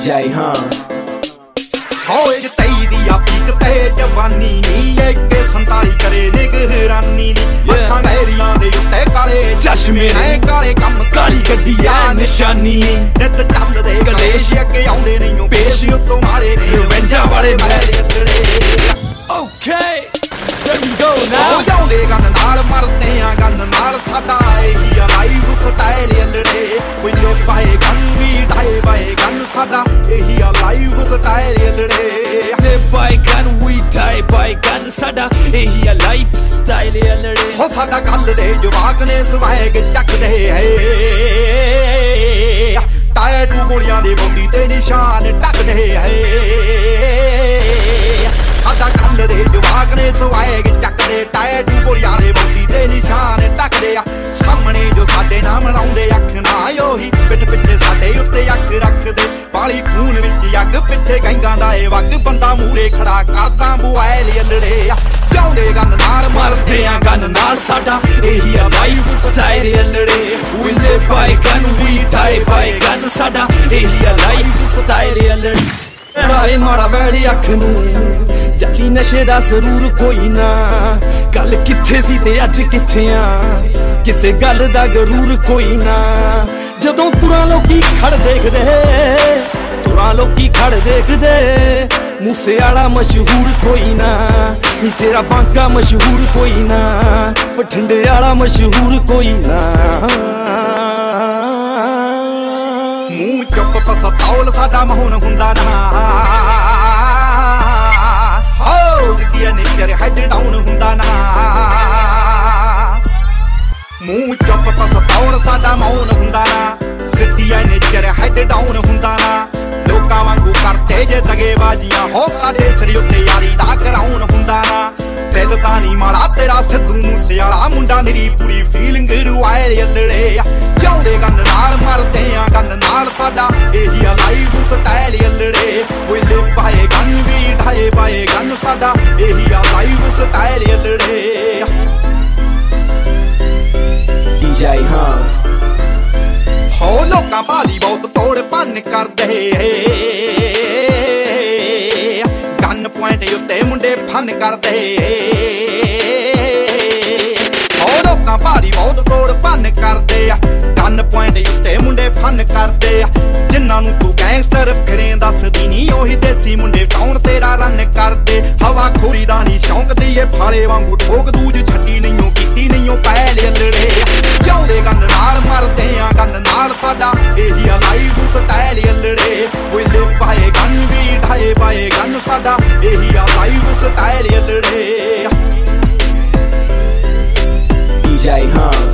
DJ Hum ਹੋਏ ਤਈ ਦੀ ਆ peak ਤੇ ਜਵਾਨੀ ਨੀ ਏਕੇ 47 ਕਰੇ ਨਿਗਰਾਨੀ ਨੀ ਅੱਖਾਂ ਗਹਿਰੀਆਂ ਦੇ ਉੱਤੇ ਕਾਲੇ ਚਸ਼ਮੇ ਨੇ ਕਾਲੇ ਕੰਮ ਕਾਲੀ ਗੱਡੀ ਆ ਨਿਸ਼ਾਨੀ ਨਿੱਤ ਚੱਲਦੇ ਕਲੇਸ਼ ਅੱਗੇ ਆਉਂਦੇ ਨਹੀਂ ਪੇਸ਼ ਉੱਤੋਂ ਮਾਰੇ ਨੇ ਰਵੈਂਜਾਂ ਵਾਲੇ okay there we go now ਜਾਂਦੇ ਗੰਨ ਨਾਲ ਮਰਦੇ ਆ ਗੰਨ ਨਾਲ ਸਾਡਾ ਇਹੀ ਆ ਲਾਈਫ ਸਟਾਈਲ ਅਲੜੇ ਕੋਈ ਲੋ ਪਾਏ ਗੰਨ ਵੀ ਢਾਏ ਬਾਏ ਗੰਨ ਸਾਡਾ ਇਹੀ ਆ ਲਾਈਫ ਸਟਾਈਲ ਅਲੜੇ live by gun we die by gun ਸਾਡਾ ਇਹੀ ਆ ਲਾਈਫ ਸਟਾਈਲ ਅਲੜੇ ਹੋ ਸਾਡਾ ਗੱਲ ਦੇ ਜਵਾਕ ਨੇ ਸਵੈਗ ਚੱਕਦੇ ਹੈ ਟਾਇਟੂ ਗੋਲੀਆਂ ਦੇ ਬੰਦੀ ਤੇ ਨਿਸ਼ਾਨ ਟੱਕਦੇ ਹੈ ਸਾਡਾ ਗੱਲ ਦੇ ਜਵਾਕ ਨੇ ਸਵੈਗ ਚੱਕਦੇ ਟਾਇਟੂ ਗੋਲੀਆਂ ਦੇ ਬੰਦੀ ਤੇ ਨਿਸ਼ਾਨ ਟੱਕਦੇ ਆ ਸਾਹਮਣੇ ਜੋ ਸਾਡੇ ਨਾਮ ਲਾਉਂਦੇ ਅੱਖ ਨਾ ਉਹੀ ਪਿੱਠ ਪਿੱਛੇ ਸਾਡੇ ਉੱਤੇ ਅੱਖ ਰੱਖਦੇ ਪਾਲੀ ਖੂਨ ਵਿੱਚ ਅੱਗ ਪਿੱਛੇ ਗੈਂਗਾਂ ਦਾ ਇਹ ਵਗ ਬੰਦਾ ਮੂਰੇ ਖੜਾ ਕਰਦਾ ਮੋਬਾਈਲ ਅਲੜੇ ਚਾਉਂਦੇ ਗੰਨ ਨਾਲ ਮਰਦੇ ਆ ਗਨ ਨਾਲ ਸਾਡਾ ਇਹੀ ਆ ਲਾਈਫ ਸਟਾਈਲ ਅਲੜੇ we live by gun we die by gun ਸਾਡਾ ਇਹੀ ਆ ਲਾਈਫ ਸਟਾਈਲ ਅਲੜੇ ਰਾਏ ਮਾਰਾ ਵੈੜੀ ਅੱਖ ਨੂੰ ਜਾਲੀ ਨਸ਼ੇ ਦਾ ਜ਼ਰੂਰ ਕੋਈ ਨਾ ਕੱਲ ਕਿੱਥੇ ਸੀ ਤੇ ਅੱਜ ਕਿੱਥੇ ਆ ਕਿਸੇ ਗੱਲ ਦਾ ਜ਼ਰੂਰ ਕੋਈ ਨਾ ਜਦੋਂ ਤੁਰਾਂ ਲੋਕੀ ਖੜ ਦੇਖਦੇ ਤੁਰਾਂ ਲੋਕੀ ਖੜ ਦੇਖਦੇ ਮੂਸੇ ਵਾਲਾ ਮਸ਼ਹੂਰ ਕੋਈ ਨਾ ਨੀ ਤੇਰਾ ਬਾਂਕਾ ਮਸ਼ਹੂਰ ਕੋਈ ਨਾ ਬਠਿੰਡੇ ਵਾਲਾ ਮਸ਼ਹੂਰ ਕੋਈ ਨਾ ਮੂੰਹ ਚੁੱਪ ਪਸਤੌਲ ਸਾਡਾ ਮਹੂਨ ਹੁੰਦਾ ਨਾ ਹੋ ਸਿੱਧੀਆਂ ਨੇਚਰ ਹੈਡ ਡਾਊਨ ਹੁੰਦਾ ਨਾ ਮੂੰਹ ਚੁੱਪ ਪਸਤੌਲ ਸਾਡਾ ਮਹੂਨ ਹੁੰਦਾ ਨਾ ਸਿੱਧੀਆਂ ਨੇਚਰ ਹੈਡ ਡਾਊਨ ਹੁੰਦਾ ਨਾ ਲੋਕਾਂ ਵਾਂਗੂ ਕਰਤੇ ਜੇ ਦਗੇਬਾਜ਼ੀਆਂ ਹੋ ਸਾਡੇ ਸਿਰ ਉੱਤੇ ਯਾਰੀ ਦਾ ਕਰਾਉਣ ਹੁੰਦਾ ਨਾ ਦਿਲ ਤਾਂ ਨਹੀਂ ਮਾੜਾ ਤੇਰਾ ਸਿੱਧੂ ਮੂਸੇ ਵਾਲਾ ਮੁੰਡਾ ਮੇਰੀ ਪੂਰੀ ਫੀਲਿੰਗ ਰੁਆਏ ਅਲੜੇ ਚਾਉਂਦੇ ਗੰਨ ਨਾਲ ਮਰਦੇ ਆ ਗੰਨ ਨਾਲ ਸਾਡਾ ਇਹੀ ਆ ਲਾਈਫ ਸਟਾਈਲ ਅਲੜੇ ਕੋਈ ਲੋ ਪਾਏ ਗੰਨ ਵੀ ਢਾਏ ਪਾਏ ਗੰਨ ਸਾਡਾ ਇਹੀ ਆ ਲਾਈਫ ਸਟਾਈਲ ਅਲੜੇ DJ Hum ਹੋ ਲੋਕਾਂ ਭਾਲੀ ਬਹੁਤ ਤੋੜ ਭੰਨ ਕਰਦੇ ਗੰਨ ਪੁਆਇੰਟ ਉੱਤੇ ਮੁੰਡੇ ਫਨ ਕਰਦੇ ਹੋ ਲੋਕਾਂ ਭਾਲੀ ਬਹੁਤ ਤੋੜ ਭੰਨ ਕਰਦੇ ਆ ਗੰਨ ਪੁਆਇੰਟ ਉੱਤੇ ਮੁੰਡੇ ਫਨ ਕਰਦੇ ਆ ਜਿਨ੍ਹਾਂ ਨੂੰ ਤੂੰ ਗੈਂਗਸਟਰ ਫਿਰੇ ਦੱਸਦੀ ਨਹੀਂ ਉਹੀ ਦੇਸੀ ਮੁੰਡੇ ਟਾਉਣ ਤੇਰਾ ਰਨ ਕਰਦੇ ਹਵਾ ਖੋਰੀ ਦਾ ਨਹੀਂ ਸ਼ੌਂਕ ਦੀ ਇਹ ਫਾਲੇ ਵਾਂਗੂ ਠੋਕ ਦੂਜ ਛੱਡੀ ਨਹੀਂਓ ਕੀਤੀ ਨਹੀਂਓ ਪਹਿਲੇ ਅਲੜੇ ਚਾਉਂਦੇ ਗੰਨ ਨਾਲ ਮਰਦੇ ਆ ਗੰਨ ਨਾਲ ਸਾਡਾ ਇਹੀ ਆ ਲਾਈਫ ਸਟਾਈਲ ਅਲੜੇ ਕੋਈ ਲੋ ਪਾਏ ਗੰਨ ਵੀ ਢਾਏ ਪਾਏ ਗੰਨ ਸਾਡਾ ਇਹੀ ਆ ਲਾਈਫ ਸਟਾਈਲ ਅਲੜੇ DJ Hum